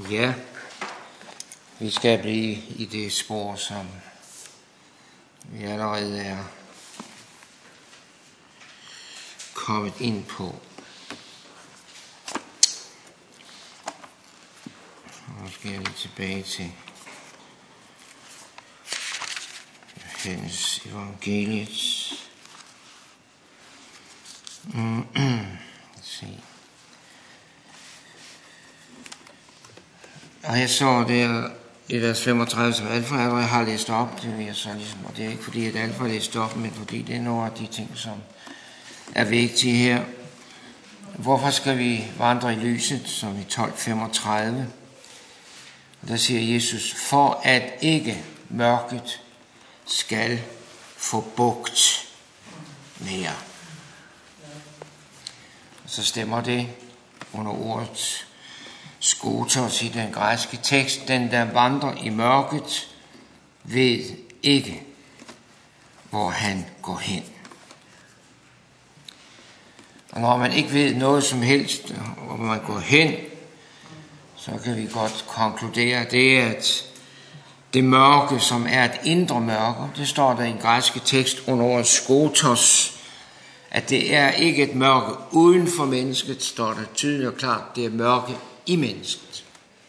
Ja, vi skal blive i det spor, som vi allerede er kommet ind på. Nu skal jeg lige tilbage til Johannes evangeliet. Se. Og jeg så der i vers 35, som Alfa allerede har læst op, det vil jeg så ligesom, og det er ikke fordi, at Alfa har læst op, men fordi det er nogle af de ting, som er vigtige her. Hvorfor skal vi vandre i lyset, som i 12:35? Der siger Jesus, for at ikke mørket skal få bugt mere. Så stemmer det under ordet skotos i den græske tekst. Den, der vandrer i mørket, ved ikke, hvor han går hen. Og når man ikke ved noget som helst, hvor man går hen, så kan vi godt konkludere det, at det mørke, som er et indre mørke, det står der i en græske tekst under ordet skotos, at det er ikke et mørke uden for mennesket, står der tydeligt og klart, det er mørke i mennesket.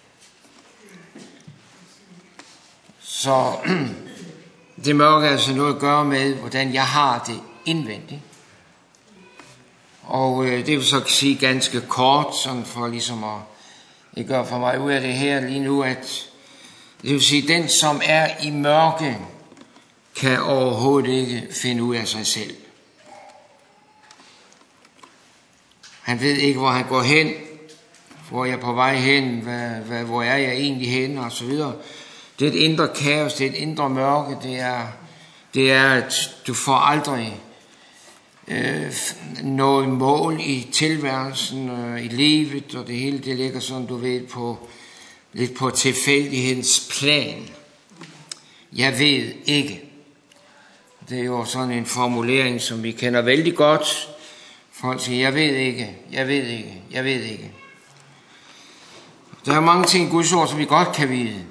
Så det mørke er altså noget at gøre med, hvordan jeg har det indvendigt. Og det vil så sige ganske kort, sådan for ligesom at gøre for mig ud af det her lige nu, at det vil sige, den som er i mørke, kan overhovedet ikke finde ud af sig selv. Han ved ikke, hvor han går hen, hvor er jeg på vej hen, hvor er jeg egentlig hen, og så videre. Det er et indre kaos, det er et indre mørke, det er at du får aldrig noget mål i tilværelsen, i livet, og det hele det ligger sådan, du ved, lidt på tilfældighedens plan. Jeg ved ikke. Det er jo sådan en formulering, som vi kender vældig godt. Folk siger, jeg ved ikke, jeg ved ikke, jeg ved ikke. Der er mange ting i Guds ord, som vi godt kan vide.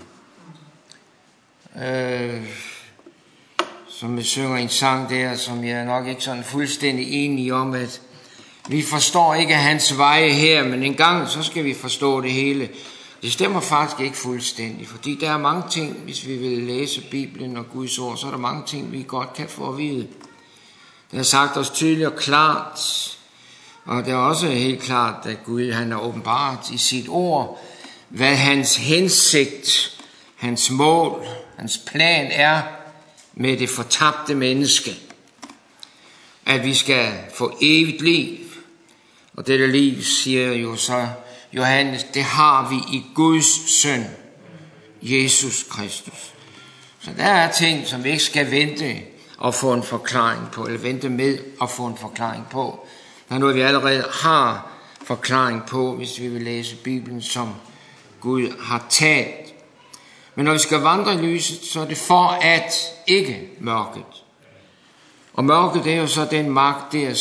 Som vi synger en sang der, som jeg er nok ikke sådan fuldstændig enig om, at vi forstår ikke hans veje her, men en gang så skal vi forstå det hele. Det stemmer faktisk ikke fuldstændig, fordi der er mange ting, hvis vi vil læse Bibelen og Guds ord, så er der mange ting, vi godt kan få at vide. Det er sagt os tydeligt og klart, og det er også helt klart, at Gud han har åbenbart i sit ord, hvad hans hensigt, hans mål, hans plan er med det fortabte menneske. At vi skal få evigt liv. Og dette liv, siger jo så Johannes, det har vi i Guds søn, Jesus Kristus. Så der er ting, som vi ikke skal vente og få en forklaring på, eller vente med at få en forklaring på. Der er noget, vi allerede har forklaring på, hvis vi vil læse Bibelen, som Gud har talt. Men når vi skal vandre i lyset, så er det for at ikke mørket. Og mørket, det er jo så den magt der,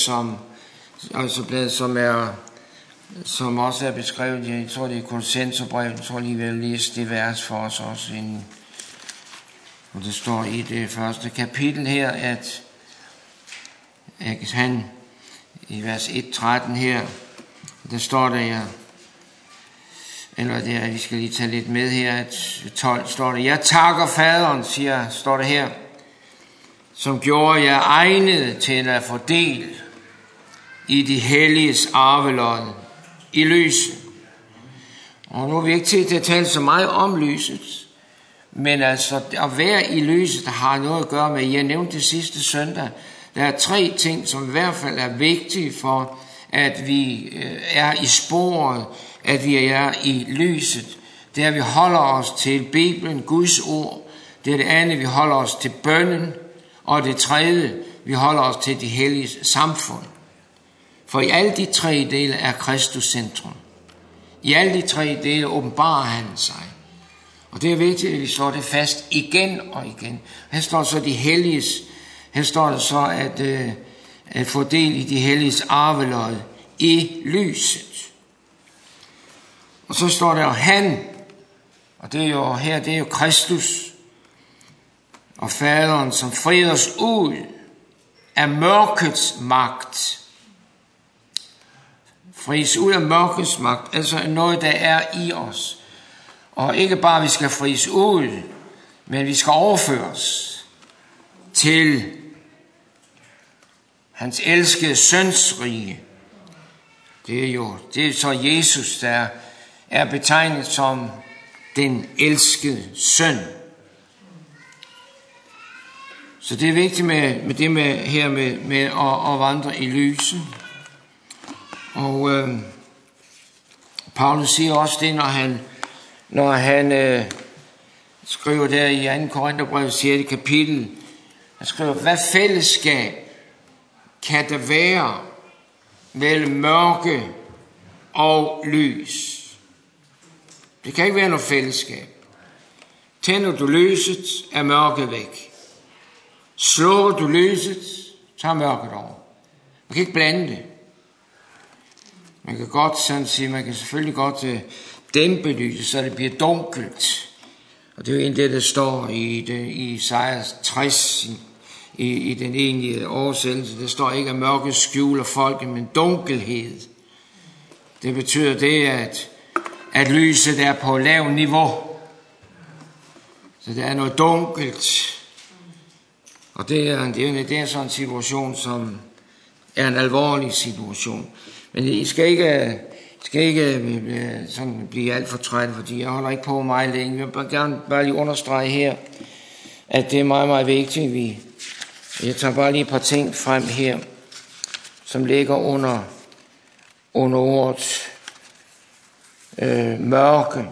som også er beskrevet, jeg tror det er Kolossenserbrevet, jeg tror lige vil læse det vers for os også inden. Og det står i det første kapitel her, at han i vers 1:13 her, der står der, eller det er, vi skal lige tage lidt med her, at 12 står der, jeg takker faderen, står det her, som gjorde jer egnet til at få del i de helliges arvelod i lyset. Og nu er vi ikke til at tale så meget om lyset, men altså at være i lyset, der har noget at gøre med, jeg nævnte det sidste søndag, der er 3 ting, som i hvert fald er vigtige for, at vi er i sporet, at vi er i lyset. Det er, at vi holder os til Bibelen, Guds ord. Det er det andet, vi holder os til bønnen. Og det tredje, vi holder os til de helliges samfund. For i alle de 3 dele er Kristus centrum. I alle de 3 dele åbenbarer han sig. Og det er vigtigt, at vi slår det fast igen og igen. Her står så de helliges. Her står det så, at få del i de helliges arvelod i lyset. Og så står der, han Og det er jo Kristus og Faderen, som frier os ud af mørkets magt. Fries ud af mørkets magt, altså noget, der er i os. Og ikke bare, vi skal fries ud, men vi skal overføres til hans elskede søns rige. Det er så Jesus, der er betegnet som den elskede søn. Så det er vigtigt med det med at vandre i lyset. Og Paulus siger også det, når han skriver der i 2. Korintherbrev 6. kapitel, han skriver, hvad fællesskab kan der være mellem mørke og lys? Det kan ikke være noget fællesskab. Tænder du lyset, er mørket væk. Slukker du lyset, så er mørket over. Man kan ikke blande det. Man kan godt sådan sige, man kan selvfølgelig godt dæmpe lyset, så det bliver dunkelt. Og det er jo egentlig det, der står i Esajas 60 i den egentlige oversættelse. Der står ikke, at mørket skjuler folket, men dunkelhed. Det betyder det, at lyset er på lavt niveau. Så der er noget dunkelt. Og det er sådan en situation, som er en alvorlig situation. Men I skal ikke sådan blive alt for trætte, fordi jeg holder ikke på meget længe. Jeg vil gerne bare lige understrege her, at det er meget, meget vigtigt. Jeg tager bare lige et par ting frem her, som ligger under ordet mørke.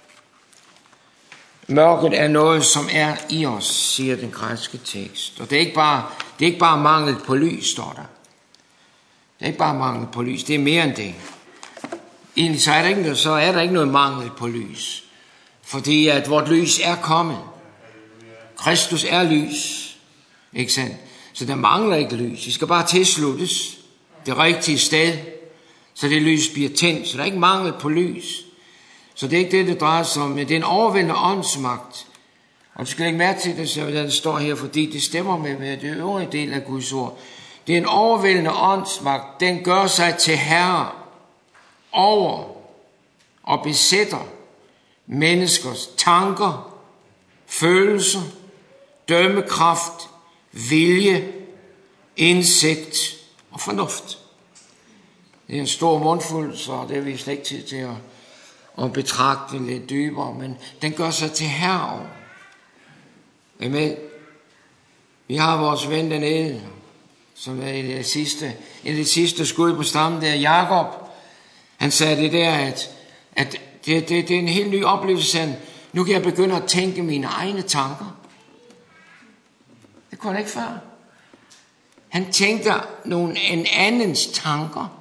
Mørket er noget, som er i os, siger den græske tekst. Og det er ikke bare mangel på lys, står der. Det er ikke bare mangel på lys, det er mere end det. Egentlig så er der ikke noget mangel på lys. Fordi at vort lys er kommet. Kristus er lys. Ikke sandt? Så der mangler ikke lys. Vi skal bare tilsluttes det rigtige sted, så det lys bliver tændt. Så der er ikke mangel på lys. Så det er ikke det drejer sig om. Men det er en overvældende åndsmagt. Og du skal lægge mærke til det, så det står her, fordi det stemmer med det øvrige del af Guds ord. Det er en overvældende åndsmagt. Den gør sig til herre over og besætter menneskers tanker, følelser, dømmekraft, vilje, indsigt og fornuft. Det er en stor mundfuld, så det er vi slet ikke tid til at betragte lidt dybere, men den gør sig til herre over. Amen. Vi har vores ven dernede, som er i det sidste skud på stammen, der Jakob. Han sagde det der, at det er en helt ny oplevelse. Nu kan jeg begynde at tænke mine egne tanker. Det kunne han ikke før. Han tænkte en andens tanker.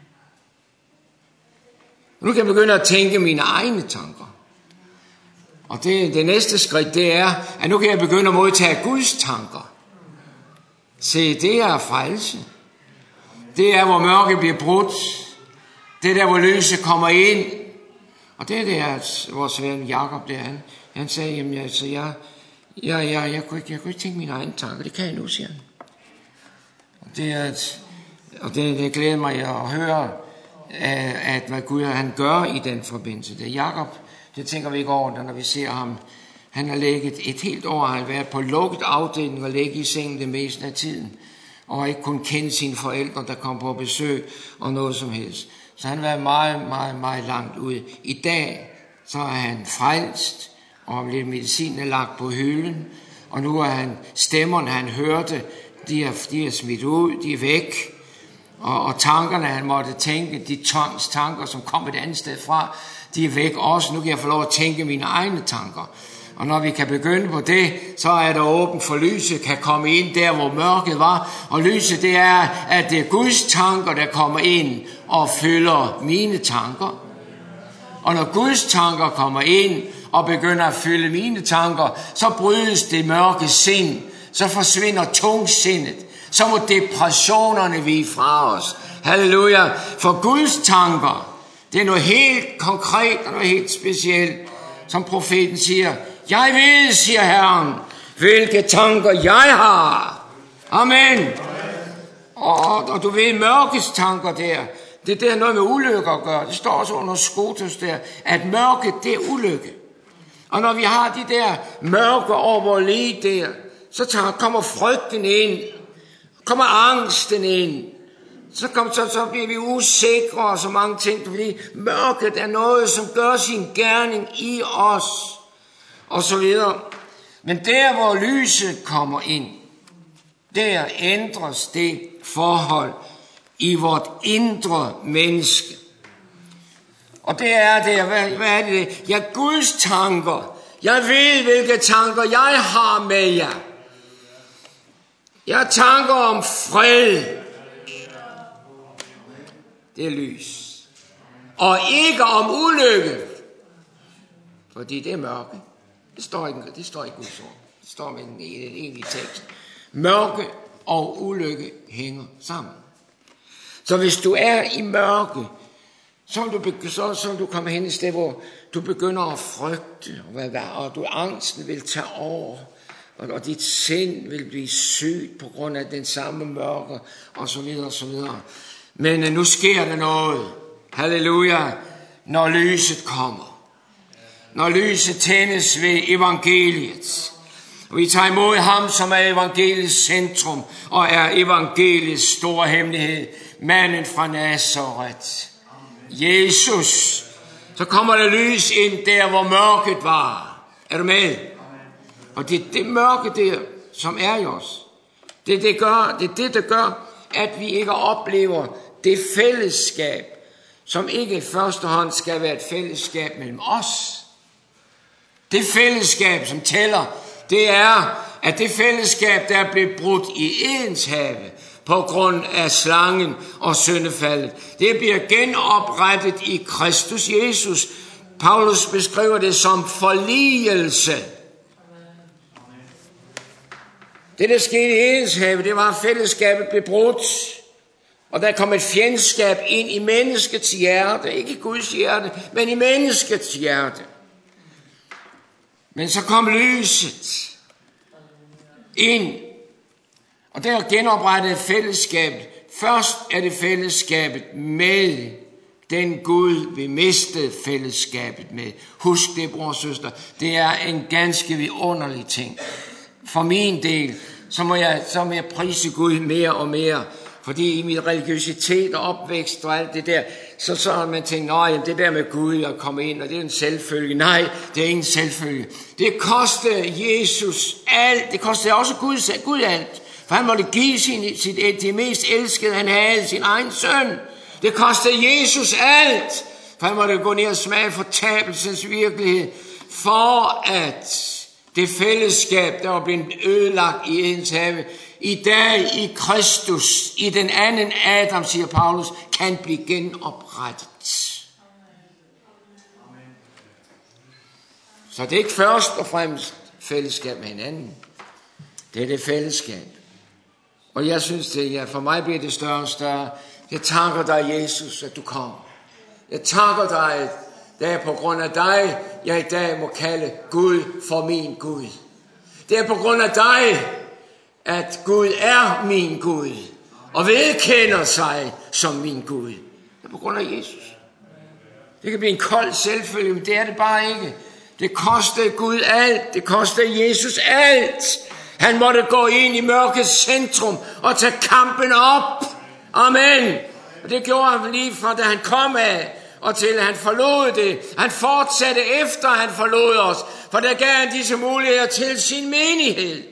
Nu kan jeg begynde at tænke mine egne tanker. Og det næste skridt, det er, at nu kan jeg begynde at modtage Guds tanker. Se, det er frelse. Det er, hvor mørket bliver brudt. Det er der, hvor lyset kommer ind. Og det er det, at vores ven Jakob der, han sagde, jamen altså, jeg kunne ikke tænke mine egne tanker. Det kan jeg nu, siger han. Og det glæder mig at høre, at hvad Gud han gør i den forbindelse. Det er Jakob, det tænker vi ikke over, når vi ser ham. Han har ligget et helt år, han har været på lukket afdeling og ligget i sengen det meste af tiden. Og ikke kun kende sine forældre, der kom på besøg og noget som helst. Så han har været meget, meget, meget langt ude. I dag, så er han frelst, og lidt medicin er lagt på hylden. Og nu er stemmerne, han hørte, de er smidt ud, de er væk. Og tankerne, han måtte tænke, de tanker, som kom et andet sted fra, de er væk også. Nu kan jeg få lov at tænke mine egne tanker. Og når vi kan begynde på det, så er der åbent for lyset, kan komme ind der, hvor mørket var. Og lyset, det er, at det er Guds tanker, der kommer ind og fylder mine tanker. Og når Guds tanker kommer ind og begynder at fylde mine tanker, så brydes det mørke sind. Så forsvinder tungsindet. Så må depressionerne vige fra os. Halleluja. For Guds tanker, det er noget helt konkret og noget helt specielt, som profeten siger, jeg ved, siger Herren, hvilke tanker jeg har. Amen. Og du ved, mørkets tanker der, det er der noget med ulykke at gøre. Det står også under Scotus der, at mørket, det er ulykke. Og når vi har de der mørke over vores liv der, så kommer frygten ind, kommer angsten ind, så bliver vi usikre og så mange ting, fordi mørket er noget, som gør sin gerning i os, og så videre. Men der, hvor lyset kommer ind, der ændres det forhold i vort indre menneske. Og det er det, hvad er det? Ja, Guds tanker. Jeg ved, hvilke tanker jeg har med jer. Jeg tanker om fred. Det er lys. Og ikke om ulykke. Fordi det er mørke. Det står i Guds ord. Det står med en egentlig tekst. Mørke og ulykke hænger sammen. Så hvis du er i mørke, så vil du komme hen et sted, hvor du begynder at frygte, og angsten vil tage over, og dit sind vil blive sygt på grund af den samme mørke, og så videre, og så videre. Men nu sker der noget. Halleluja. Når lyset kommer. Når lyset tændes ved evangeliet. Og vi tager imod ham, som er evangeliets centrum, og er evangeliets store hemmelighed. Manden fra Nazareth. Jesus. Så kommer der lys ind der, hvor mørket var. Er du med? Og det er det mørke der, som er i os. Det er det, der gør, at vi ikke oplever det fællesskab, som ikke i første hånd skal være et fællesskab mellem os. Det fællesskab, som tæller, det er, at det fællesskab, der er blevet brudt i Edens have på grund af slangen og syndefaldet, det bliver genoprettet i Kristus Jesus. Paulus beskriver det som forligelse. Det, der skete i Edens have, det var, at fællesskabet blev brudt. Og der kom et fjendskab ind i menneskets hjerte. Ikke i Guds hjerte, men i menneskets hjerte. Men så kom lyset ind. Og der genoprettet fællesskabet. Først er det fællesskabet med den Gud, vi mistede fællesskabet med. Husk det, bror og søster. Det er en ganske vidunderlig ting. For min del, så må jeg prise Gud mere og mere. Fordi i min religiøsitet og opvækst og alt det der, så har man tænkt, det der med Gud at komme ind, og det er en selvfølge. Nej, det er ingen selvfølge. Det kostede Jesus alt. Det kostede også Gud alt. For han måtte give det mest elskede, han havde, sin egen søn. Det kostede Jesus alt. For han måtte gå ned og smage fortabelsens virkelighed. For at det fællesskab, der var blevet ødelagt i Edens have, i dag i Kristus, i den anden Adam, siger Paulus, kan blive genoprettet. Så det er ikke først og fremmest fællesskab med hinanden. Det er det fællesskab. Og jeg synes, for mig bliver det større og større. Jeg takker dig, Jesus, at du kommer. Jeg takker dig, det er på grund af dig, jeg i dag må kalde Gud for min Gud. Det er på grund af dig, at Gud er min Gud, og vedkender sig som min Gud. Det er på grund af Jesus. Det kan blive en kold selvfølge, men det er det bare ikke. Det kostede Gud alt. Det kostede Jesus alt. Han måtte gå ind i mørkets centrum og tage kampen op. Amen. Og det gjorde han lige fra, da han kom af, og til han forlod det. Han fortsatte efter, han forlod os, for der gav han disse muligheder til sin menighed.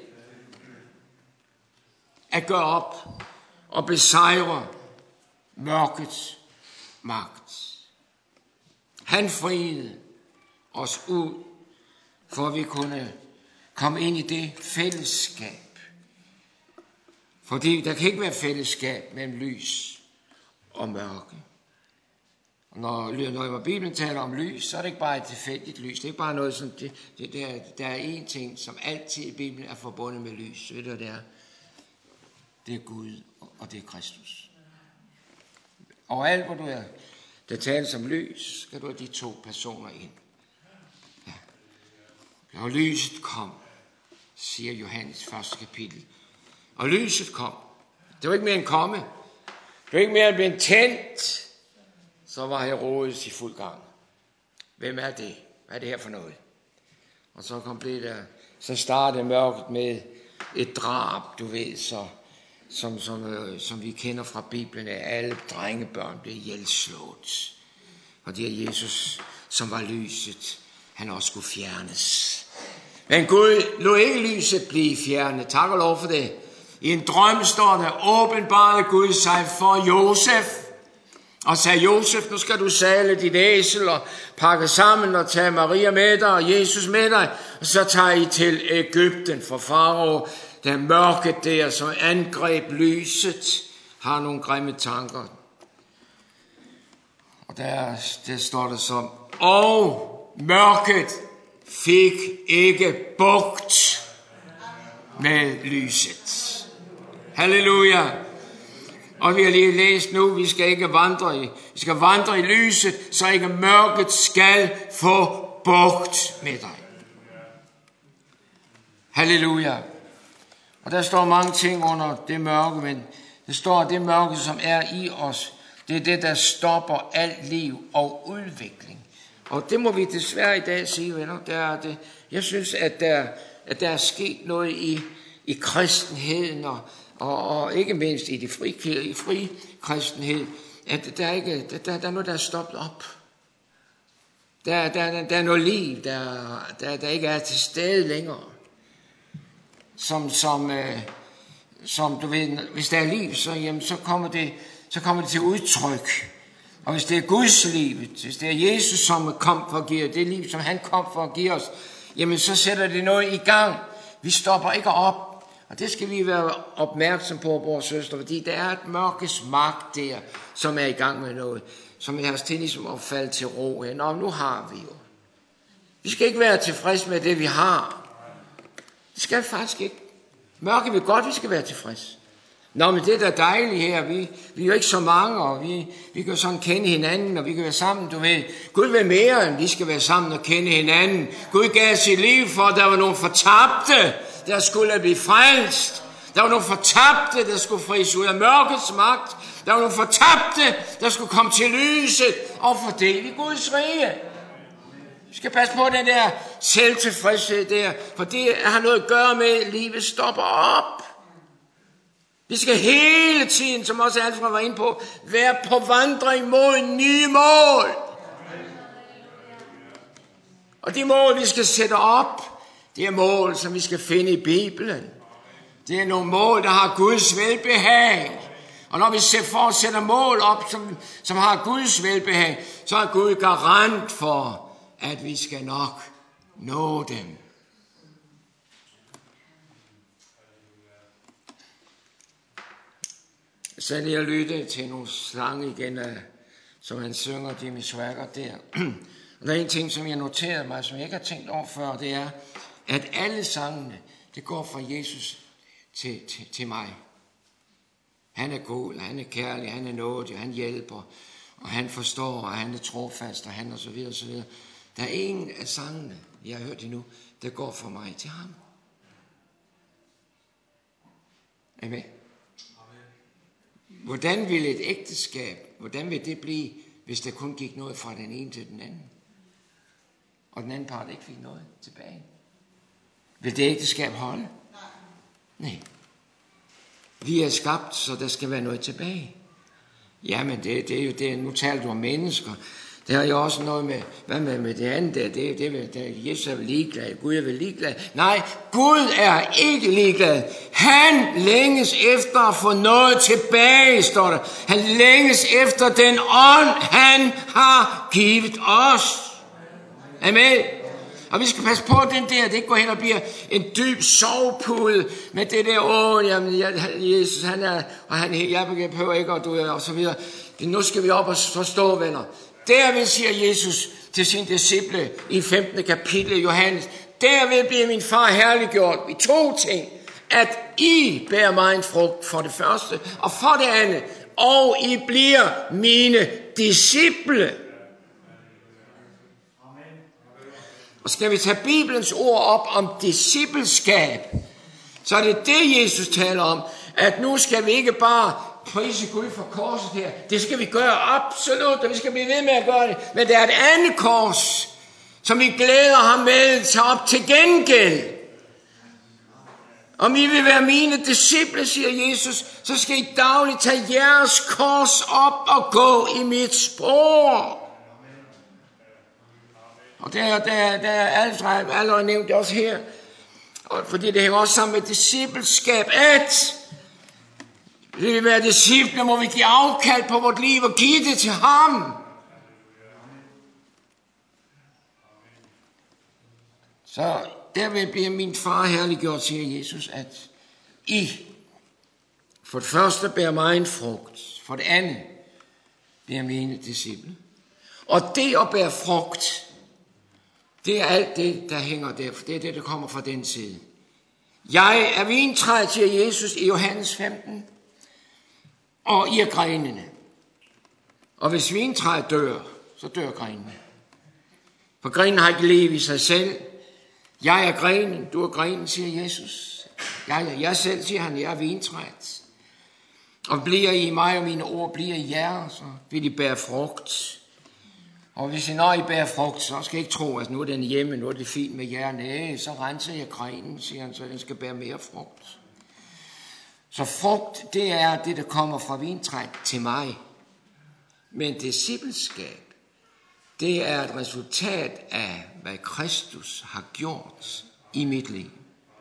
At gøre op og besejre mørkets magt. Han friede os ud, for at vi kunne komme ind i det fællesskab. Fordi der kan ikke være fællesskab mellem lys og mørke. Og når Bibelen taler om lys, så er det ikke bare et tilfældigt lys. Det er ikke bare noget sådan, der er en ting, som altid i Bibelen er forbundet med lys. Ved du, hvad det er? Det er Gud, og det er Kristus. Og alt, hvor du er, der tales om lys, skal du have de to personer ind. Ja. Og lyset kom, siger Johannes første kapitel. Og lyset kom. Det var ikke mere end komme. Det var ikke mere end blive tændt. Så var Herodes i fuld gang. Hvem er det? Hvad er det her for noget? Og så startede mørket med et drab, du ved, som vi kender fra Bibelen, at alle drengebørn blev ihjelslået. Og det er Jesus, som var lyset, han også skulle fjernes. Men Gud lod ikke lyset blive fjernet. Tak og lov for det. I en drøm står der, åbenbarede Gud sig for Josef. Og sagde, Josef, nu skal du sale dit æsel og pakke sammen og tage Maria med dig og Jesus med dig. Og så tager I til Egypten, for farao, der mørket der, som angreb lyset, har nogle grimme tanker. Og der står der så, og mørket fik ikke bugt med lyset. Halleluja. Og vi har lige læst nu, vi skal vandre i lyset, så ikke mørket skal få bugt med dig. Halleluja. Og der står mange ting under det mørke, men det står, at det mørke, som er i os, det er det, der stopper alt liv og udvikling. Og det må vi desværre i dag sige, venner. Jeg synes, at der er sket noget i kristenheden, og ikke mindst i det fri kristenhed, at der er noget, der er stoppet op. Der er noget liv, der ikke er til stede længere. Som du ved, hvis der er liv, så kommer det til udtryk. Og hvis det er Guds liv, hvis det er Jesus, som kom for at give det liv, som han kom for at give os, jamen så sætter det noget i gang. Vi stopper ikke op. Og det skal vi være opmærksom på, vores søster, fordi der er et mørkes magt der, som er i gang med noget, som er os til ligesom at falde til ro. Nå, nu har vi jo. Vi skal ikke være tilfreds med det, vi har. Det skal faktisk ikke. Mørke vil godt, vi skal være tilfreds. Nå, men det er da dejligt her. Vi er jo ikke så mange, og vi kan jo sådan kende hinanden, og vi kan være sammen, du ved. Gud vil mere, end vi skal være sammen og kende hinanden. Gud gav sit liv for, at der var nogle fortabte, der skulle blive frelst. Der var nogle fortabte, der skulle fries ud af mørkets magt. Der var nogle fortabte, der skulle komme til lyset og fordele Guds rige. Vi skal passe på den der selvtilfredshed der, for det har noget at gøre med, at livet stopper op. Vi skal hele tiden, som også Alfred var inde på, være på vandring mod nye mål. Og de mål, vi skal sætte op, det er mål, som vi skal finde i Bibelen. Det er nogle mål, der har Guds velbehag. Og når vi sætter mål op, som har Guds velbehag, så er Gud garant for, at vi skal nok nå dem. Så er det at lytte til nogle sange igen, som han synger, Jimmy Swaggart der. Og der er en ting, som jeg noterede mig, som jeg ikke har tænkt over før, det er, at alle sangene, det går fra Jesus til mig. Han er god, han er kærlig, han er nådig, han hjælper, og han forstår, og han er trofast, og han og så videre, og så videre. Der er en af sangene, jeg har hørt endnu, der går fra mig til ham. Amen. Hvordan vil et ægteskab, hvordan vil det blive, hvis der kun gik noget fra den ene til den anden? Og den anden part ikke fik noget tilbage? Vil det ægteskab holde? Nej. Vi er skabt, så der skal være noget tilbage. Jamen, det er jo det. Nu taler du om mennesker. Det har jo også noget med, hvad med det andet der? Jesus er vel ligeglad, Gud er vel ligeglad. Nej, Gud er ikke ligeglad. Han længes efter at få noget tilbage, står der. Han længes efter den ånd, han har givet os. Amen. Og vi skal passe på den der, det ikke går hen og bliver en dyb sovepude med det der, jamen, Jesus, han er, og jeg behøver ikke, og du er, og så videre. Nu skal vi op og forstå, venner. Derved siger Jesus til sine disciple i 15. kapitel Johannes, derved bliver min far herliggjort i 2 ting. At I bærer mig en frugt for det første, og for det andet, og I bliver mine disciple. Og skal vi tage Bibelens ord op om discipleskab, så er det det, Jesus taler om, at nu skal vi ikke bare prise Gud for korset her. Det skal vi gøre absolut, og vi skal blive ved med at gøre det. Men der er et andet kors, som vi glæder ham med, tager op til gengæld. Om I vil være mine disciple, siger Jesus, så skal I dagligt tage jeres kors op og gå i mit spor. Og der er allerede nævnt også her, og fordi det hænger også sammen med discipleskab, at vil vi være disciple, må vi give afkald på vort liv og give det til ham. Så derved bliver min far herliggjort, siger Jesus, at I for det første bærer mig en frugt, for det andet bliver mine disciple. Og det at bære frugt, det er alt det, der hænger der, for det er det, der kommer fra den side. Jeg er vintræet, siger Jesus i Johannes 15, og I er grenene. Og hvis vintræet dør, så dør grenene. For grenen har ikke levet i sig selv. Jeg er grenen, du er grenen, siger Jesus. Jeg selv, siger han, jeg er vintræet. Og bliver I mig, og mine ord bliver i jer, så vil I bære frugt. Og hvis I når I bærer frugt, så skal I ikke tro, at nu er den hjemme, nu er det fint med jer. Nej, så renser jeg grenen, siger han, så den skal bære mere frugt. Så frugt, det er det, der kommer fra vintræet til mig. Men discipleskab, det er et resultat af, hvad Kristus har gjort i mit liv.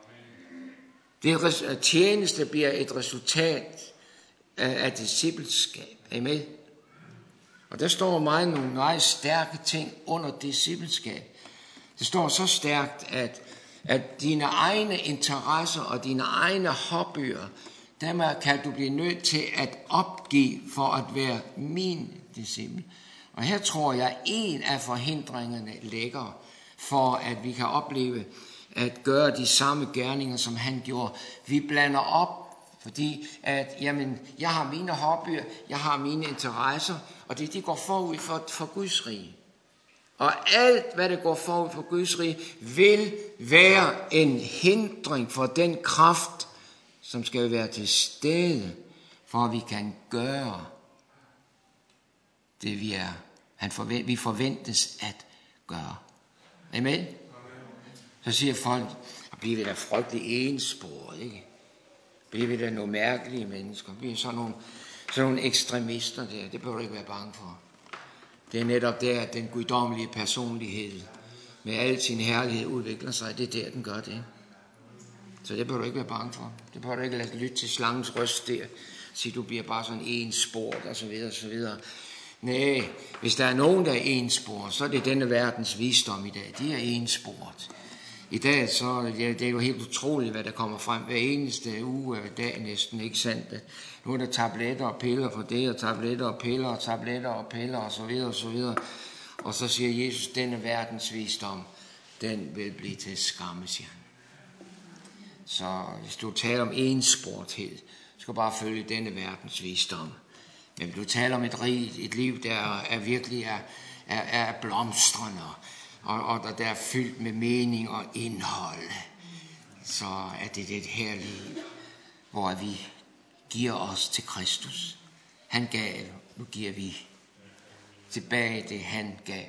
Det tjeneste bliver et resultat af discipleskab. Er I med? Og der står nogle meget stærke ting under discipleskab. Det står så stærkt, at dine egne interesser og dine egne hobbyer, dem kan du blive nødt til at opgive for at være min disciple. Og her tror jeg, en af forhindringerne ligger for, at vi kan opleve at gøre de samme gerninger, som han gjorde. Vi blander op, fordi at, jamen, jeg har mine hobbyer, jeg har mine interesser, og det går forud for Guds rige. Og alt, hvad der går forud for Guds rige, vil være en hindring for den kraft, som skal være til stede, for at vi kan gøre det, vi forventes at gøre. Amen? Så siger folk, bliver vi da frygtelig ensporet, ikke? Bliver vi da nogle mærkelige mennesker? Bliver sådan nogle ekstremister der? Det bør du ikke være bange for. Det er netop der, at den guddommelige personlighed med al sin herlighed udvikler sig. Det er der, den gør det. Så det bør du ikke være bange for. Det bør du ikke lade lytte til slangens røst der. Sige, du bliver bare sådan ensporet og så videre og så videre. Nej, hvis der er nogen, der er ensporet, så er det denne verdens visdom i dag. De er ensporet. I dag så, ja, det er jo helt utroligt, hvad der kommer frem hver eneste uge og dag næsten, ikke sandt? Nu er der tabletter og piller for det, og tabletter og piller, og tabletter og piller, og så videre, og så videre. Og så siger Jesus, denne verdens visdom, den vil blive til skamme, siger han. Så hvis du taler om ensporthed, så skal du bare følge denne verdens visdom. Men hvis du taler om et liv, der er virkelig er blomstrende, og der er fyldt med mening og indhold, så er det her liv, hvor vi giver os til Kristus. Han gav, nu giver vi tilbage det, han gav.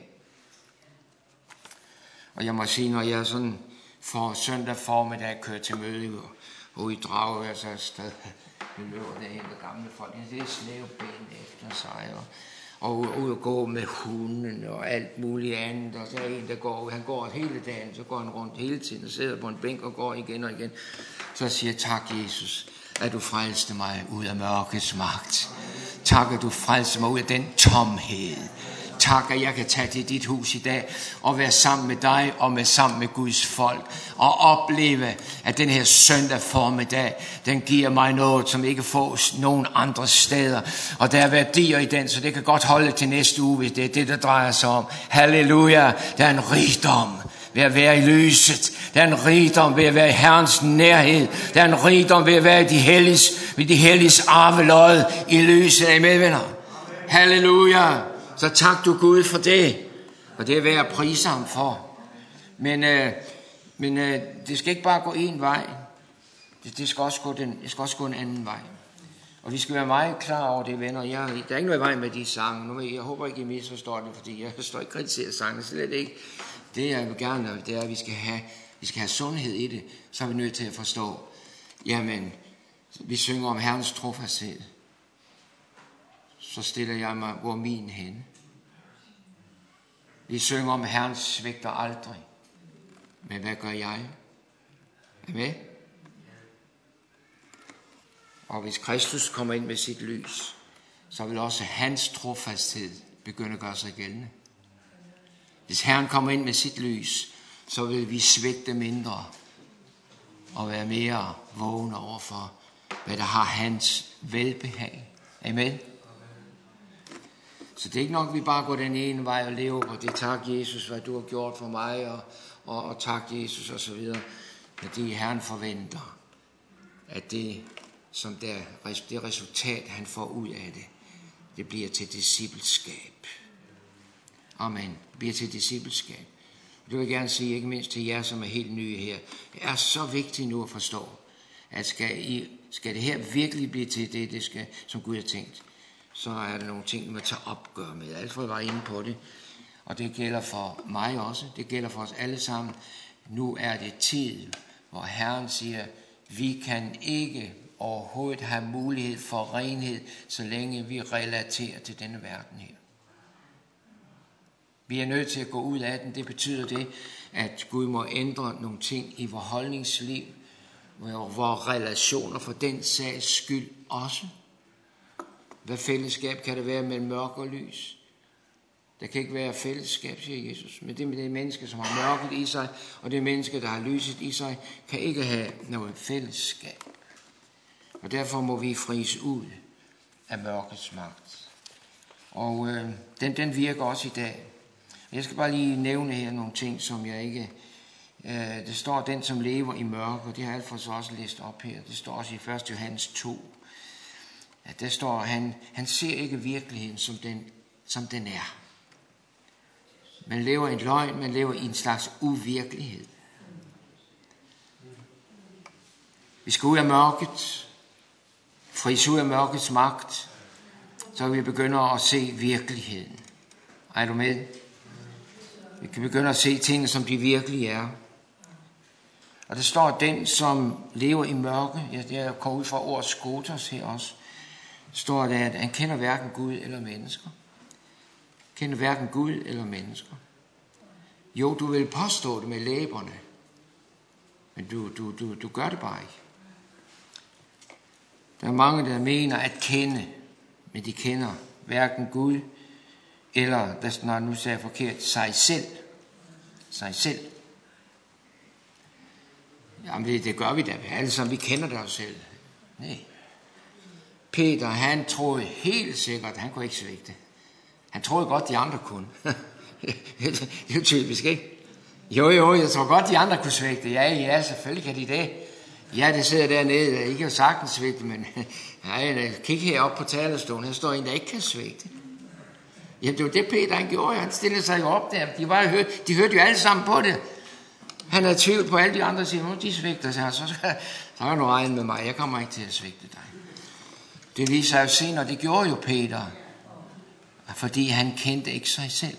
Og jeg må sige, når jeg sådan for søndag formiddag kører til møde ude i Dragør, så afsted, vi løber derhen med gamle folk, det er slæveben efter sig, og ud og gå med hunden og alt muligt andet, og så er en, der går, han går hele dagen, så går han rundt hele tiden og sidder på en bænk og går igen og igen. Så siger jeg, tak Jesus, at du frelste mig ud af mørkets magt. Tak, at du frelste mig ud af den tomhed. Tak, at jeg kan tage til dit hus i dag og være sammen med dig og sammen med Guds folk og opleve, at den her søndag formiddag, den giver mig noget, som ikke fås nogen andre steder. Og der er værdier i den, så det kan godt holde til næste uge, hvis det er det, der drejer sig om. Halleluja, der er en rigdom ved at være i lyset. Der er en rigdom ved at være i Herrens nærhed. Der er en rigdom ved at være i de helliges arvelod i lyset. Er I med, venner? Halleluja. Så tak du Gud for det. Og det er værd at prise ham for. Men det skal ikke bare gå en vej. Det skal også gå en anden vej. Og vi skal være meget klar over det, venner. Der er ikke noget vej med de sange. Jeg håber ikke, I misforstår det, fordi jeg står ikke kritiseret sange. Slet ikke. Det jeg vil gerne, det er, at vi skal have sundhed i det. Så er vi nødt til at forstå. Jamen, vi synger om Herrens trofasthed. Så stiller jeg mig, hvor min hen. Vi synger om Herrens svigter aldrig. Men hvad gør jeg? Er med? Og hvis Kristus kommer ind med sit lys, så vil også hans trofasthed begynde at gøre sig gældende. Hvis Herren kommer ind med sit lys, så vil vi svigte mindre og være mere vågne overfor, hvad der har hans velbehag. Amen. Så det er ikke nok, at vi bare går den ene vej og lever på det. Tak Jesus, hvad du har gjort for mig, og tak Jesus og så videre. Men det Herren forventer, at det resultat, han får ud af det bliver til discipleskab. Amen. Det bliver til discipleskab. Det vil jeg gerne sige, ikke mindst til jer, som er helt nye her. Det er så vigtigt nu at forstå, at skal det her virkelig blive til det skal, som Gud har tænkt, så er der nogle ting, man tager opgør med. Alfred var inde på det, og det gælder for mig også. Det gælder for os alle sammen. Nu er det tid, hvor Herren siger, vi kan ikke overhovedet have mulighed for renhed, så længe vi relaterer til denne verden her. Vi er nødt til at gå ud af den. Det betyder det, at Gud må ændre nogle ting i vores holdningsliv, vores relationer for den sags skyld også. Hvad fællesskab kan det være mellem mørke og lys? Der kan ikke være fællesskab, siger Jesus. Men det menneske, som har mørket i sig, og det menneske, der har lyset i sig, kan ikke have noget fællesskab. Og derfor må vi fries ud af mørkets magt. Og den virker også i dag. Jeg skal bare lige nævne her nogle ting, som jeg ikke... Det står, den som lever i mørke, og det har Alfred så også læst op her. Det står også i 1. Johannes 2. At der står, han ser ikke virkeligheden, som den er. Man lever i en løgn, man lever i en slags uvirkelighed. Vi skal ud af mørket, fris ud af mørkets magt, så vi begynder at se virkeligheden. Er du med? Vi kan begynde at se tingene, som de virkelig er. Og der står, den som lever i mørke, jeg går ud fra ordet skotos her også, står der, at han kender hverken Gud eller mennesker. Kender hverken Gud eller mennesker. Jo, du vil påstå det med læberne, men du gør det bare ikke. Der er mange, der mener at kende, men de kender hverken Gud eller, når nu sagde jeg forkert, sig selv. Sig selv. Jamen det gør vi da. Alle sammen, vi kender det os selv. Nej. Peter, han troede helt sikkert, at han kunne ikke svigte. Han troede godt, de andre kunne. Det er jo typisk, ikke? Jo, jeg tror godt, de andre kunne svigte. Ja, selvfølgelig kan de det. Ja, det sidder dernede. I kan jo sagtens svigte, men kig herop på talerstolen. Her står en, der ikke kan svigte. Jamen, det var det, Peter han gjorde. Han stillede sig jo op der. De hørte jo alle sammen på det. Han er tvivl på alle de andre, og siger, de svigter sig. Så kan du regne med mig. Jeg kommer ikke til at svigte dig. Det viser sig jo senere, det gjorde jo Peter. Fordi han kendte ikke sig selv.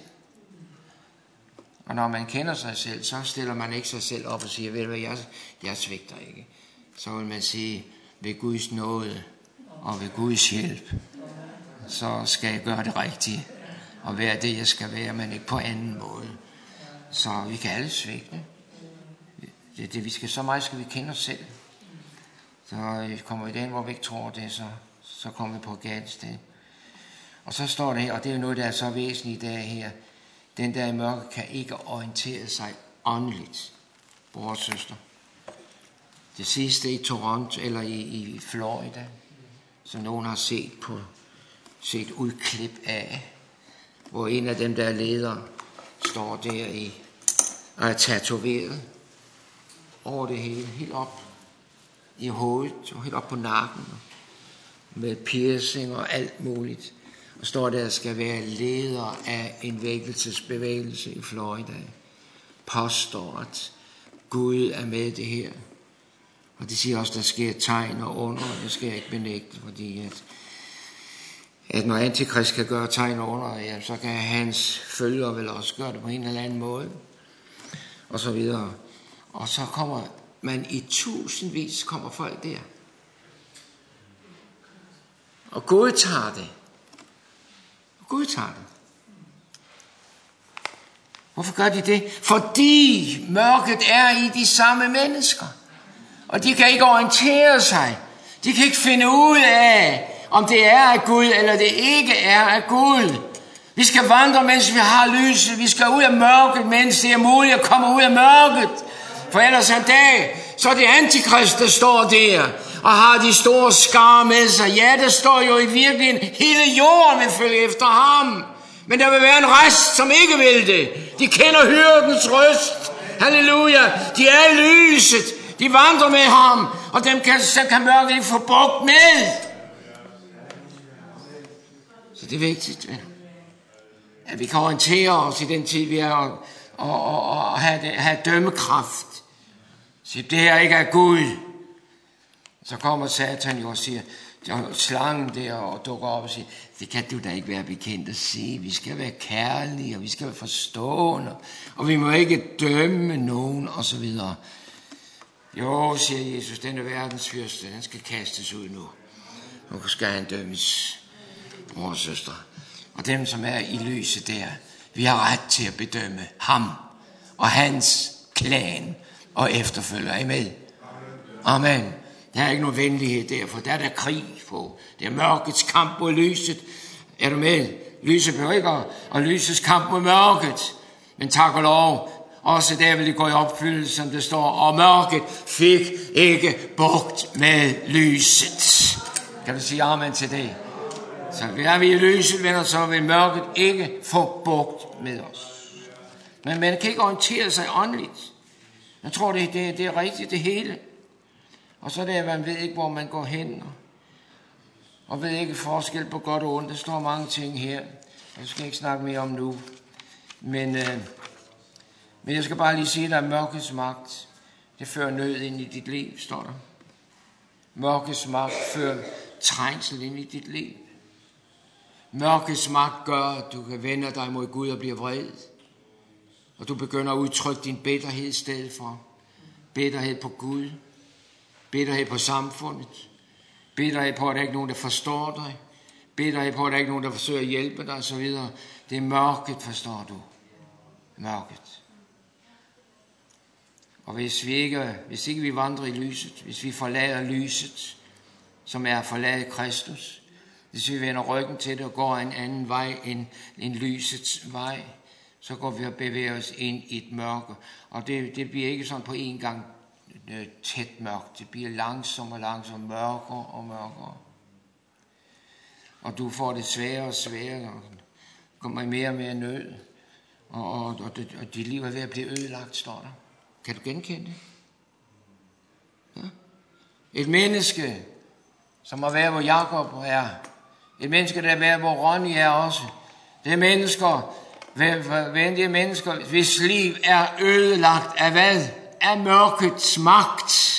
Og når man kender sig selv, så stiller man ikke sig selv op og siger, ved du hvad, jeg svigter ikke. Så vil man sige, ved Guds nåde og ved Guds hjælp, så skal jeg gøre det rigtige. Og være det, jeg skal være, men ikke på anden måde. Så vi kan alle svigte. Vi skal, så meget skal vi kende os selv. Så kommer vi den, hvor vi ikke tror det, så kommer vi på et galt sted. Og så står det her, og det er jo noget, der er så væsentligt i dag her. Den der i mørke kan ikke orientere sig åndeligt, bror og søster. Det sidste i Toronto, eller i Florida, som nogen har set udklip af, hvor en af dem, der er ledere, står der og er tatoveret over det hele, helt op i hovedet, og helt op på nakken, med piercing og alt muligt. Og står der, skal være leder af en vækkelsesbevægelse i Florida. påstår, at Gud er med i det her. Og det siger også, at der sker tegn og under, og det skal jeg ikke benægte, fordi at når Antikrist kan gøre tegn og under, ja, så kan hans følgere vel også gøre det på en eller anden måde, og så videre. Og så kommer man i tusindvis, kommer folk der. Og Gud tager det. Gud tager det. Hvorfor gør de det? Fordi mørket er i de samme mennesker. Og de kan ikke orientere sig. De kan ikke finde ud af, om det er af Gud, eller det ikke er af Gud. Vi skal vandre, mens vi har lyset. Vi skal ud af mørket, mens det er muligt at komme ud af mørket. For ellers en dag, så er det Antikrist, der står der, og har de store skare med sig. Ja, der står jo i virkeligheden, hele jorden vil følge efter ham. Men der vil være en rest, som ikke vil det. De kender hyrdens røst. Halleluja. De er lyset. De vandrer med ham, og dem kan mørket ikke få bugt med. Så det er vigtigt, at vi kan orientere os i den tid, vi er, og have dømmekraft. Så det her ikke er Gud. Så kommer Satan jo og siger, slangen der og dukker op og siger, det kan du da ikke være bekendt at sige. Vi skal være kærlige, og vi skal være forstående, og vi må ikke dømme nogen, og så videre. Jo, siger Jesus, denne verdens fyrste, den skal kastes ud nu. Nu skal han dømmes, bror og søstre. Og dem, som er i lyset der, vi har ret til at bedømme ham og hans klan og efterfølger. Er I med? Amen. Der er ikke nogen venlighed derfor. Der er der krig på. Det er mørkets kamp mod lyset. Er du med? Lyset behøver ikke og lysets kamp mod mørket. Men tak og lov, også der vil det gå i opfyldelse, som det står. Og mørket fik ikke bugt med lyset. Kan du sige amen til det? Så er vi i lyset, venner, så vil mørket ikke få bugt med os. Men man kan ikke orientere sig åndeligt. Jeg tror, det er rigtigt det hele. Og så er det, at man ved ikke, hvor man går hen. Og ved ikke forskel på godt og ondt. Der står mange ting her. Jeg skal ikke snakke mere om nu. Men jeg skal bare lige sige, at mørkets magt, det fører nød ind i dit liv, står der. Mørkets magt fører trængsel ind i dit liv. Mørkets magt gør, at du kan vende dig mod Gud og blive vred. Og du begynder at udtrykke din bitterhed i stedet for. Bitterhed på Gud. Bitterhed på samfundet. Bitterhed på, at der ikke er nogen, der forstår dig. Bitterhed på, at der ikke er nogen, der forsøger at hjælpe dig osv. Det er mørket, forstår du. Mørket. Og hvis ikke vi vandrer i lyset, hvis vi forlader lyset, som er at forlade Kristus, hvis vi vender ryggen til det og går en anden vej end lysets vej, så går vi og bevæger os ind i et mørke. Og det bliver ikke sådan på en gang tæt mørkt. Det bliver langsomt mørkere og mørkere. Og du får det sværere og sværere, og kommer i mere og mere nød. Og dit liv er ved at blive ødelagt, står der. Kan du genkende det? Ja. Et menneske, som har været, hvor Jakob er. Et menneske, der har været, hvor Ronny er også. Det er mennesker, venlige mennesker, hvis liv er ødelagt af hvad? Af mørkets magt.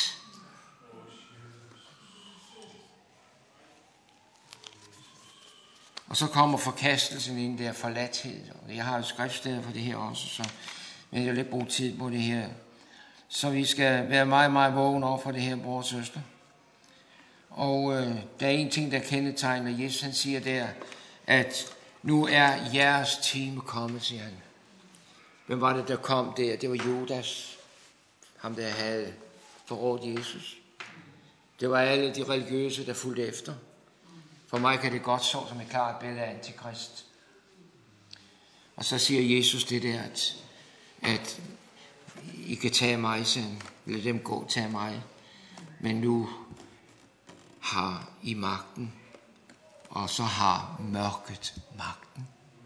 Og så kommer forkastelsen ind der, forladthed. Jeg har jo skriftsteder for det her også, så men jeg vil ikke bruge tid på det her. Så vi skal være meget, meget vågen over for det her, bror og søster. Og der er en ting, der kendetegner Jesus. Han siger der, at nu er jeres time kommet, siger han. Hvem var det, der kom der? Det var Judas. Ham, der havde forrådt Jesus. Det var alle de religiøse, der fulgte efter. For mig kan det godt så som et klart billede af Antikrist. Og så siger Jesus det der, at I kan tage mig, sådan. Lad dem gå, tage mig. Men nu har I magten, og så har mørket magten.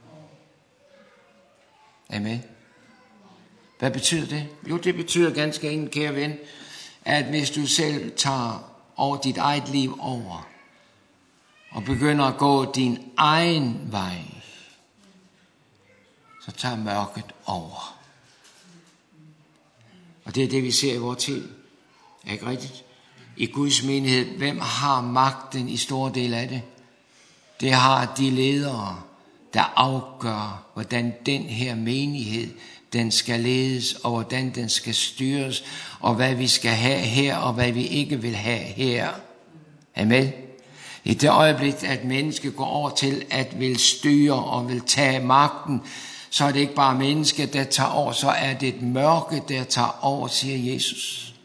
Amen. Hvad betyder det? Jo, det betyder ganske enkelt, kære ven, at hvis du selv tager over dit eget liv over, og begynder at gå din egen vej, så tager mørket over. Og det er det, vi ser i vores tid. Er ikke rigtigt? I Guds menighed, hvem har magten i store del af det? Det har de ledere, der afgør, hvordan den her menighed, den skal ledes, og hvordan den skal styres, og hvad vi skal have her, og hvad vi ikke vil have her. Amen. I det øjeblik, at mennesket går over til at vil styre og vil tage magten, så er det ikke bare mennesket, der tager over, så er det et mørke, der tager over, siger Jesus.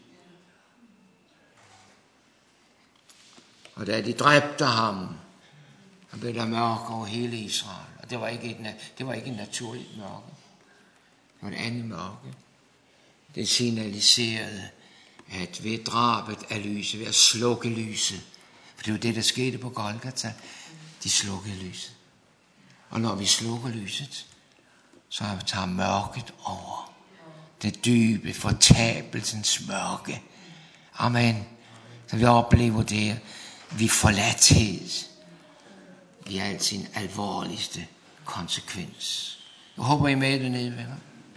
Og da de dræbte ham, så blev der mørke over hele Israel. Og det var ikke et naturligt mørke. Det var et andet mørke. Det signaliserede, at ved drabet af lyset, ved at slukke lyset, for det var det, der skete på Golgata, de slukkede lyset. Og når vi slukker lyset, så tager mørket over. Det dybe fortabelsens mørke. Amen. Så vi oplever det. Vi forladthed. Vi er altid en alvorligste konsekvens. Jeg håber, I er med dernede, venner.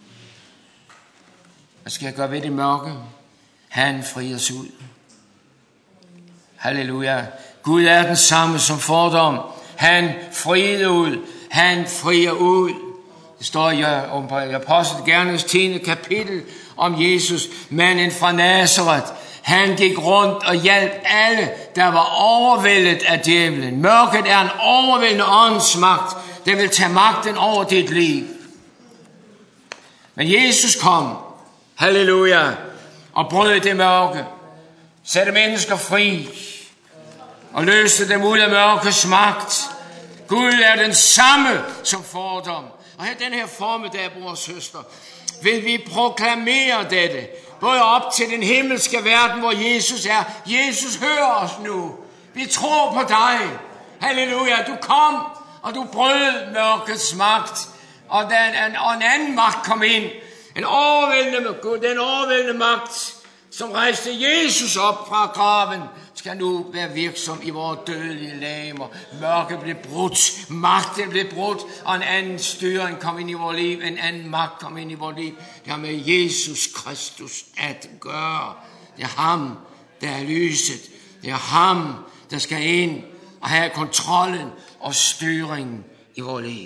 Hvad skal jeg gøre ved det mørke? Han frier os ud. Halleluja. Gud er den samme som fordom. Han frier ud. Han frier ud. Det står i Apostlens Gerningernes 10. kapitel om Jesus, manden fra Nazareth. Han gik rundt og hjalp alle, der var overvældet af djævlen. Mørket er en overvældende åndsmagt, der vil tage magten over dit liv. Men Jesus kom, halleluja, og brød det mørke, satte mennesker fri og løste dem ud af mørkets magt. Gud er den samme som fordom. Og her den her formiddag, bror og søster, vil vi proklamere dette, både op til den himmelske verden, hvor Jesus er. Jesus, hør os nu. Vi tror på dig. Halleluja, du kom, og du brød mørkets magt, og en anden magt kom ind. Den overvældende magt, som rejste Jesus op fra graven, skal nu være virksom i vores dødelige legemer. Mørket blev brudt, magten blev brudt, og en anden styring kom ind i vores liv, en anden magt kom ind i vores liv. Det har med Jesus Kristus at gøre. Det er ham, der er lyset. Det er ham, der skal ind og have kontrollen og styringen i vores liv.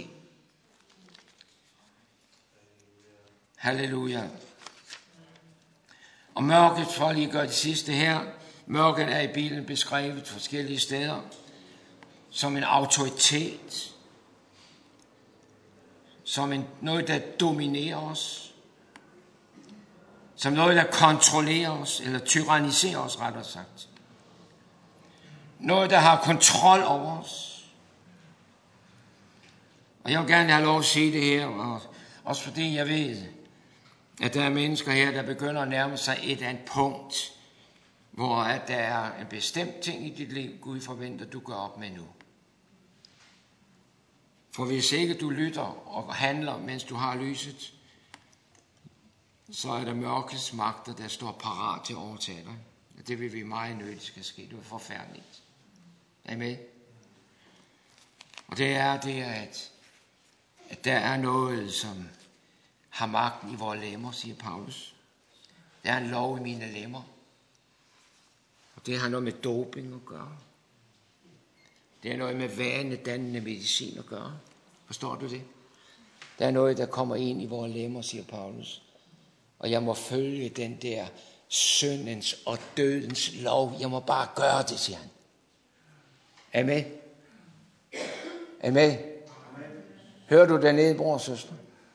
Halleluja. Og mørket, for lige at gøre det sidste her, mørket er i Bibelen beskrevet forskellige steder som en autoritet, som noget, der dominerer os, som noget, der kontrollerer os, eller tyranniserer os, rettere sagt. Noget, der har kontrol over os. Og jeg vil gerne have lov at sige det her, også fordi jeg ved, at der er mennesker her, der begynder at nærme sig et andet punkt, hvor at der er en bestemt ting i dit liv, Gud forventer, du gør op med nu. For hvis ikke du lytter og handler, mens du har lyset, så er der mørkets magter, der står parat til at overtage dig. Og det vil vi meget nødigt skal ske. Det er forfærdeligt. Er I med? Og det er det, at der er noget, som har magten i vores lemmer, siger Paulus. Der er en lov i mine lemmer. Og det har noget med doping at gøre. Det er noget med vanedannende medicin at gøre. Forstår du det? Der er noget, der kommer ind i vores lemmer, siger Paulus. Og jeg må følge den der syndens og dødens lov. Jeg må bare gøre det, siger han. Amen. Amen. Hører du dernede, bror og søster?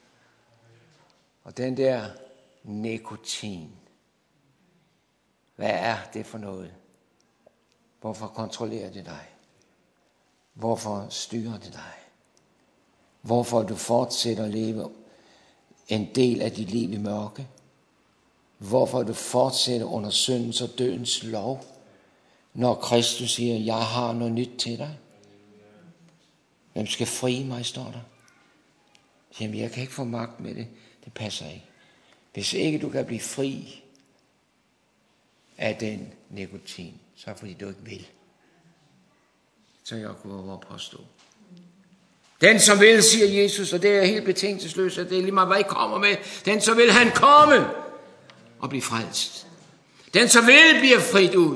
Og den der nikotin. Hvad er det for noget? Hvorfor kontrollerer det dig? Hvorfor styrer det dig? Hvorfor du fortsætter at leve en del af dit liv i mørke? Hvorfor du fortsætter under syndens og dødens lov? Når Kristus siger, jeg har noget nyt til dig. Hvem skal fri mig, står der. Jamen, jeg kan ikke få magt med det. Det passer ikke. Hvis ikke du kan blive fri af den nikotin, så er det fordi du ikke vil. Så jeg kunne over påstå. Den som vil, siger Jesus, og det er helt betingelsesløst, og det er lige meget, hvad I kommer med. Den som vil, han komme. og blive frelst. Den som vil bliver frit ud.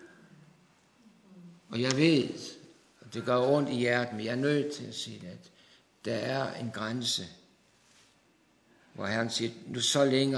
Og jeg ved, at det gør ondt i hjertet, men jeg er nødt til at sige, at der er en grænse, hvor Herren siger, nu så længe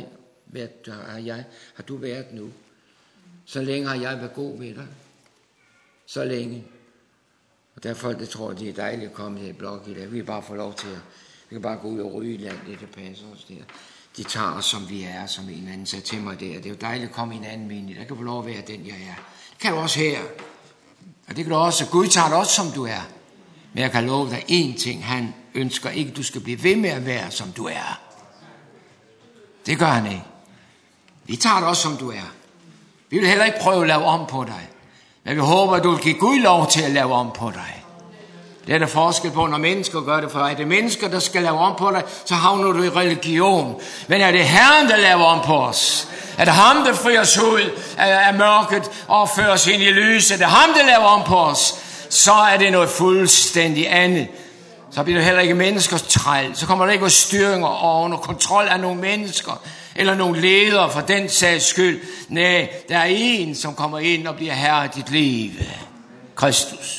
har du været nu. Så længe har jeg været god ved dig. Så længe. Og derfor det tror jeg, det er dejligt at komme her i blok i dag. Vi kan bare få lov til vi kan bare gå ud og ryge i land, det passer os der. De tager os, som vi er, som en anden sagde til mig der. Det er jo dejligt at komme i en anden mening. Der kan få lov at være den, jeg er. Det kan du også her. Og det kan du også. Gud tager dig også, som du er. Men jeg kan love dig én ting. Han ønsker ikke, at du skal blive ved med at være, som du er. Det gør han ikke. Vi tager dig også, som du er. Vi vil heller ikke prøve at lave om på dig. Men vi håber, at du vil give Gud lov til at lave om på dig. Det er der forskel på, når mennesker gør det for dig. Er det mennesker, der skal lave om på dig, så havner du i religion. Men er det Herren, der laver om på os? Er det ham, der frier os ud af mørket og fører os ind i lyset? Er det ham, der laver om på os? Så er det noget fuldstændig andet. Så bliver det heller ikke menneskers træl. Så kommer der ikke styring og under kontrol af nogle mennesker. Eller nogle ledere for den sags skyld. Nej, der er en, som kommer ind og bliver herre i dit liv. Kristus.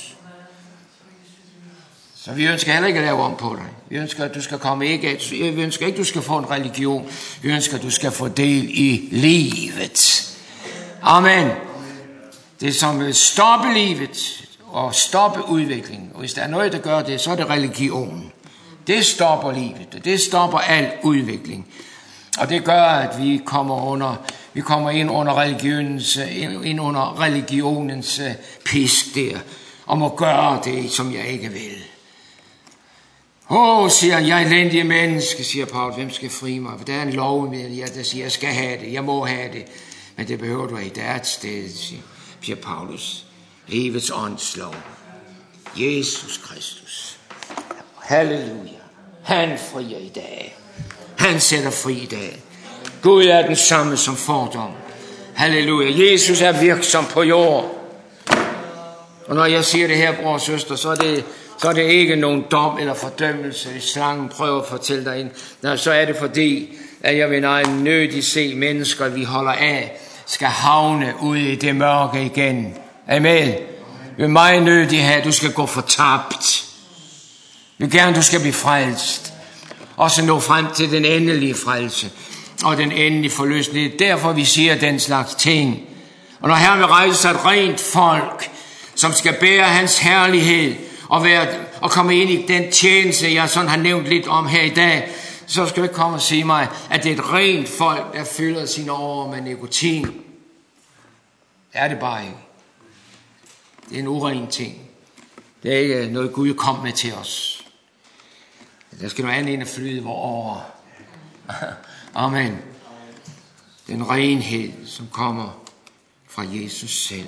Så vi ønsker heller ikke at lave om på dig. Vi ønsker, at du skal komme ikke. Vi ønsker ikke, at du skal få en religion. Vi ønsker, at du skal få del i livet. Amen. Det som vil stoppe livet og stoppe udviklingen. Og hvis der er noget, der gør det, så er det religion. Det stopper livet. Det stopper al udvikling. Og det gør, at vi kommer ind under religionens pisk der. Og må gøre det, som jeg ikke vil. Siger jeg elendige menneske, siger Paulus, hvem skal fri mig? For der er en lov med jer, der siger, jeg skal have det, jeg må have det. Men det behøver du ikke, der er et sted, siger Paulus. Livets åndslov. Jesus Kristus. Halleluja. Han frier i dag. Han sætter fri i dag. Gud er den samme som fordom. Halleluja. Jesus er virksom på jord. Og når jeg siger det her, bror og søster, så er det ikke nogen dom eller fordømmelse, slangen prøver at fortælle dig ind. Nej, så er det fordi, at jeg vil egen nødig se mennesker, vi holder af, skal havne ude i det mørke igen. Amen. Jeg vil meget nødig have, at du skal gå fortabt. Jeg vil gerne, du skal blive frelst. Også nå frem til den endelige frelse og den endelige forløsning. Det er derfor, vi siger den slags ting. Og når Herren vil rejse sig et rent folk, som skal bære hans herlighed, og komme ind i den tjeneste, jeg sådan har nævnt lidt om her i dag, så skal du ikke komme og sige mig, at det er et rent folk, der fylder sine år med nikotin. Det er det bare ikke. Det er en uren ting. Det er ikke noget Gud kom med til os. Der skal noget andet ind og flyde over. Amen. Den renhed, som kommer fra Jesus selv.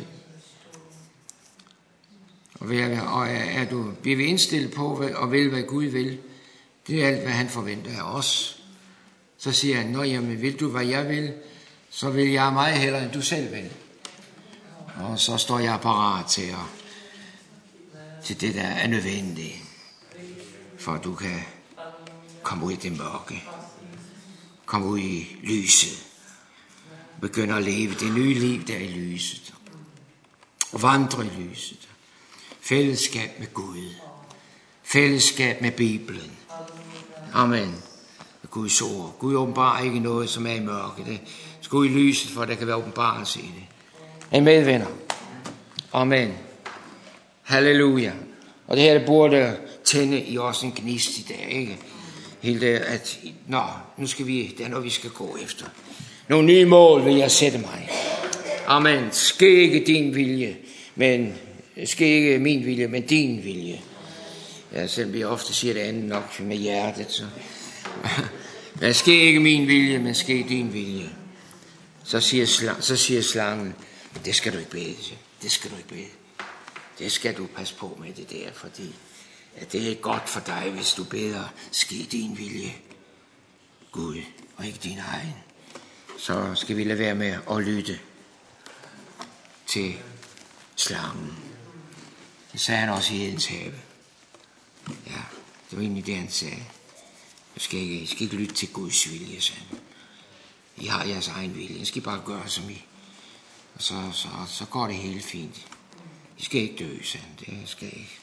Og bliver vi indstillet på og vil, hvad Gud vil, det er alt, hvad han forventer af os. Så siger han, jamen vil du, hvad jeg vil, så vil jeg meget hellere, end du selv vil. Og så står jeg parat til det, der er nødvendigt, for at du kan komme ud i det mørke, komme ud i lyset, begynde at leve det nye liv der i lyset, og vandre i lyset. Fællesskab med Gud. Fællesskab med Bibelen. Amen. Med Guds ord. Gud åbenbarer ikke noget, som er i mørke. Det skal ud i lyset, for at der kan være åbenbarelse i det. Amen, venner. Amen. Halleluja. Og det her, det burde tænde i os en gnist i dag, ikke? Helt det, at nu skal det er noget, vi skal gå efter. Nogle nye mål vil jeg sætte mig. Amen. Ske ikke din vilje, men ske ikke min vilje, men din vilje. Ja, selvom vi ofte siger det andet nok med hjertet. Så. Men ske ikke min vilje, men ske din vilje. Så siger slangen, det skal du ikke bede. Det skal du ikke bede. Det skal du passe på med det der, fordi at det er godt for dig, hvis du beder, ske din vilje, Gud, og ikke din egen. Så skal vi lade være med at lytte til slangen. Det sagde han også i Edens have. Ja, det var egentlig det, han sagde. Jeg skal ikke lytte til Guds vilje, sagde han. I har jeres egen vilje. I skal bare gøre som I. Og så går det helt fint. I skal ikke dø, sagde han. Det skal I ikke.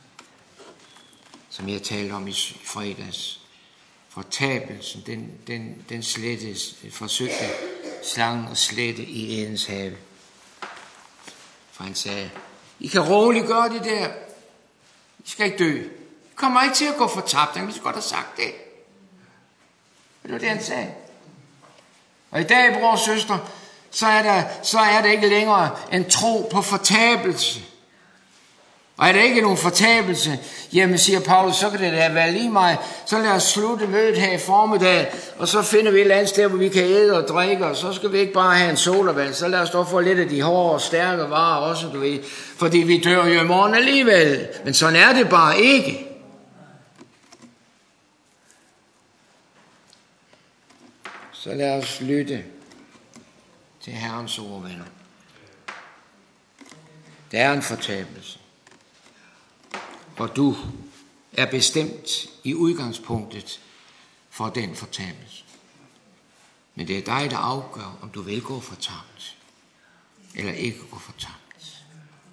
Som jeg talte om i fredags. Fortabelsen, den slettes, forsøgte slangen at slette i Edens have. For han sagde, I kan roligt gøre det der. I skal ikke dø. I kommer ikke til at gå fortabt. Han ville godt have sagt det. Det var det, han sagde. Og i dag, bror og søster, så er der ikke længere en tro på fortabelse. Og er der ikke nogen fortabelse, jamen siger Paulus, så kan det da være lige mig. Så lad os slutte mødet her i formiddag, og så finder vi et eller andet sted, hvor vi kan æde og drikke, og så skal vi ikke bare have en sodavand. Så lad os dog få lidt af de hårde og stærke varer også, du ved. Fordi vi dør jo i morgen alligevel. Men sådan er det bare ikke. Så lad os lytte til Herrens ord, venner. Der er en fortabelse. Og du er bestemt i udgangspunktet for den fortabelse. Men det er dig, der afgør, om du vil gå fortabt, eller ikke gå fortabt.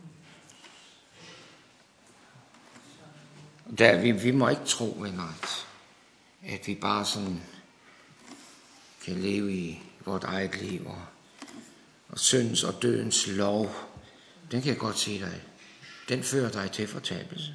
Vi må ikke tro, venner, at vi bare sådan kan leve i vort eget liv, og syndens og dødens lov, den kan jeg godt se dig. Den fører dig til fortabelse.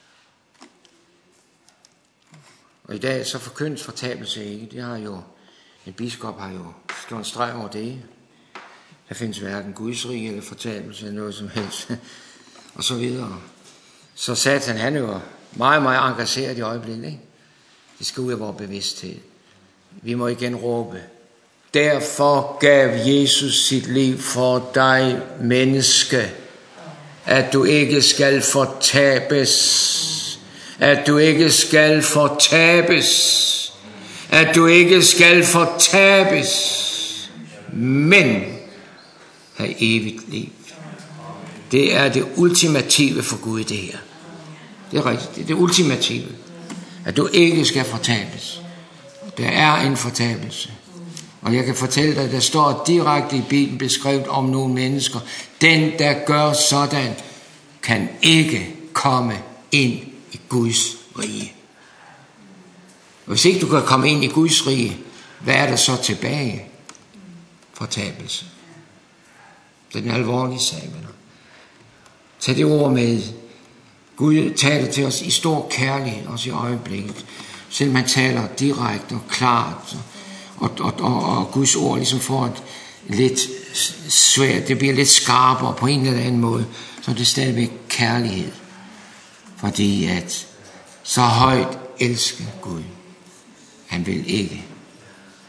Og i dag så forkyndes fortabelse ikke. Det har jo, en biskop har jo slået en streg over det. Der findes hverken Guds rige eller fortabelse eller noget som helst. Og så videre. Så Satan, han er jo meget, meget engageret i øjeblikket. Ikke? Det skal ud af vores bevidsthed. Vi må igen råbe. Derfor gav Jesus sit liv for dig, menneske, at du ikke skal fortabes. At du ikke skal fortabes. At du ikke skal fortabes. Men have evigt liv. Det er det ultimative for Gud, det her. Det er rigtigt. Det er det ultimative. At du ikke skal fortabes. Der er en fortabelse. Og jeg kan fortælle dig, at der står direkte i Bibelen beskrevet om nogle mennesker. Den, der gør sådan, kan ikke komme ind i Guds rige. Og hvis ikke du kan komme ind i Guds rige, hvad er der så tilbage? Fortabelse. Det er den alvorlige sag, venner. Tag det ord med. Gud taler til os i stor kærlighed, også i øjeblikket. Selvom han taler direkte og klart, og Guds ord ligesom får et lidt svært, det bliver lidt skarpere på en eller anden måde, så er det stadigvæk kærlighed. Fordi at så højt elsker Gud. Han vil ikke,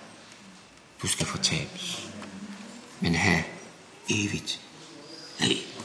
du skal fortabes, men have evigt liv.